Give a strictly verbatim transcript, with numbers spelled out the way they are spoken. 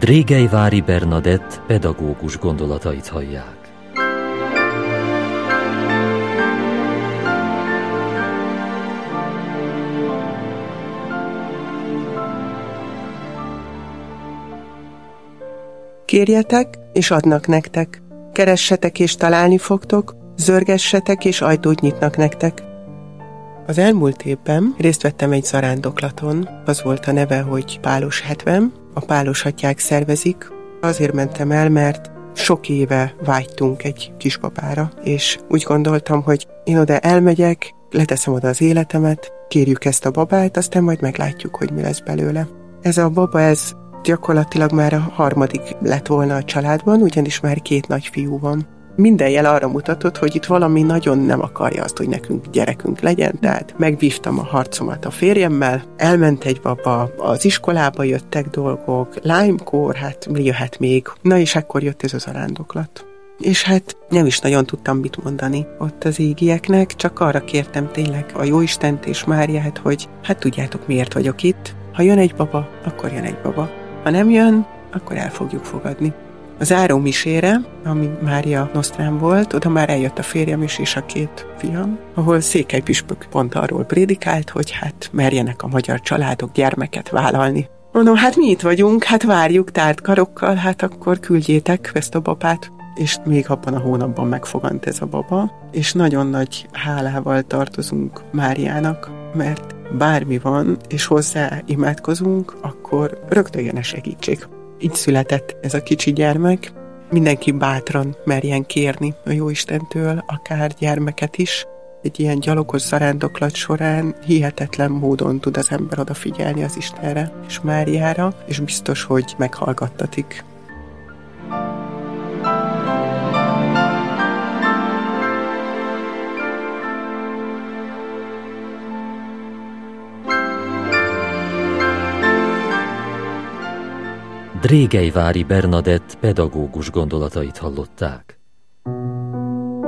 Drégelyvári Bernadett pedagógus gondolatait hallják. Kérjetek, és adnak nektek. Keressetek, és találni fogtok. Zörgessetek, és ajtót nyitnak nektek. Az elmúlt évben részt vettem egy zarándoklaton. Az volt a neve, hogy Pálos hetven. A Pálos atyák szervezik. Azért mentem el, mert sok éve vágytunk egy kisbabára, és úgy gondoltam, hogy én oda elmegyek, leteszem oda az életemet, kérjük ezt a babát, aztán majd meglátjuk, hogy mi lesz belőle. Ez a baba, ez gyakorlatilag már a harmadik lett volna a családban, ugyanis már két nagyfiú van. Minden jel arra mutatott, hogy itt valami nagyon nem akarja azt, hogy nekünk gyerekünk legyen, tehát megvívtam a harcomat a férjemmel, elment egy baba, az iskolába jöttek dolgok, Lime-kor, hát jöhet még. Na és akkor jött ez az zarándoklat. És hát nem is nagyon tudtam mit mondani ott az égieknek, csak arra kértem tényleg a Jóistent és Máriát, hogy hát tudjátok, miért vagyok itt. Ha jön egy baba, akkor jön egy baba. Ha nem jön, akkor el fogjuk fogadni. A záró misére, ami Mária Nosztrán volt, oda már eljött a férjem is, és a két fiam, ahol Székely püspök pont arról prédikált, hogy hát merjenek a magyar családok gyermeket vállalni. Mondom, hát mi itt vagyunk, hát várjuk tárt karokkal, hát akkor küldjétek ezt a babát. És még abban a hónapban megfogant ez a baba, és nagyon nagy hálával tartozunk Máriának, mert bármi van, és hozzá imádkozunk, akkor rögtön jön a segítség. Így született ez a kicsi gyermek. Mindenki bátran merjen kérni a Jóistentől, akár gyermeket is. Egy ilyen gyalogos zarándoklat során hihetetlen módon tud az ember odafigyelni az Istenre és Máriára, és biztos, hogy meghallgattatik. Drégelyvári Bernadett pedagógus gondolatait hallották.